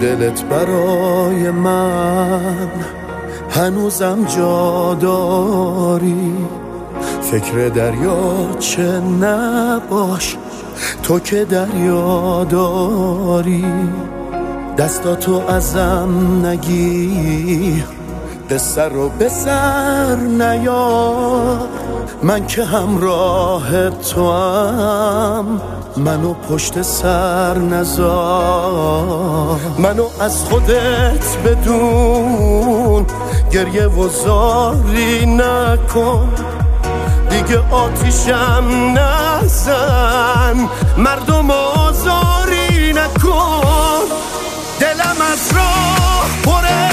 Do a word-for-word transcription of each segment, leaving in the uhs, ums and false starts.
دلت برای من هنوزم جا داری. فکر دریاچه نباش تو که دریا داری. دستاتو ازم نگیر، قصه رو به سر نیار. من که همراه تو هم، منو پشت سر نذار. منو از خودت بدون، گریه و زاری نکن. دیگه آتیشم نزن، مردم آزاری نکن. دلم از راه پره،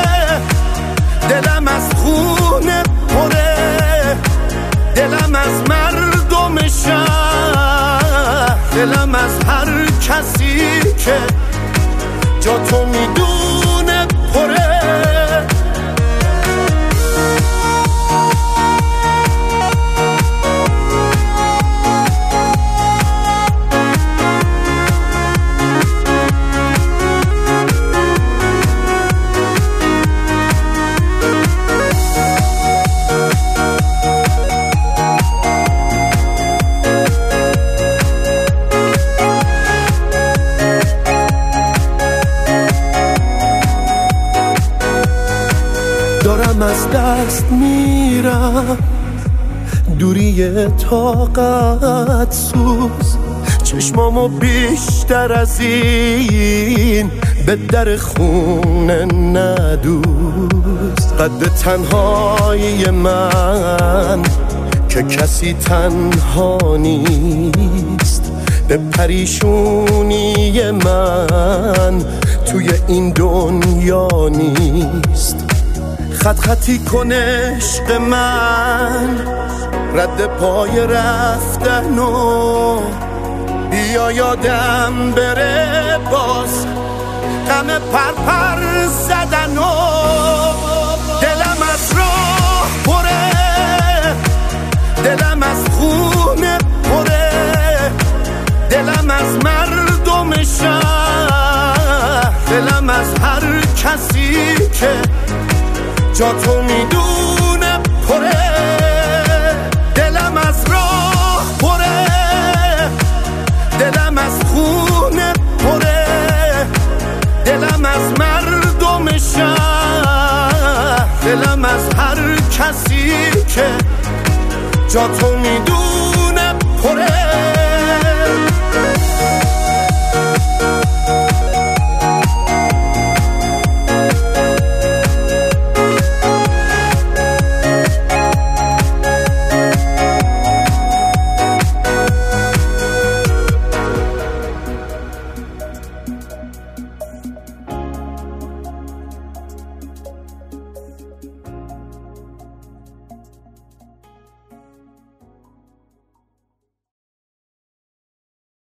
دلم از خونه پره، دلم از مردم شهر، دلم از هر کسی که جا تو میدونه پره. دارم از دست میرم، دوری طاقت سوز. چشمامو بیشتر از این به در خونه ندوز. قد تنهایی من که کسی تنها نیست، به پریشونی من توی این دنیا نیست. خط خطی کن عشق من، رد پای رفتن و بیا یادم بره باز غم پر پر زدن و دلم از راه پره، دلم از خونه پره، دلم از مردم شهر، دلم از هر کسی که جا تو میدونه پره. دلم از راه پره، دلم از خونه پره، دلم از مردم شهر، دلم از هر کسی که جا تو میدونه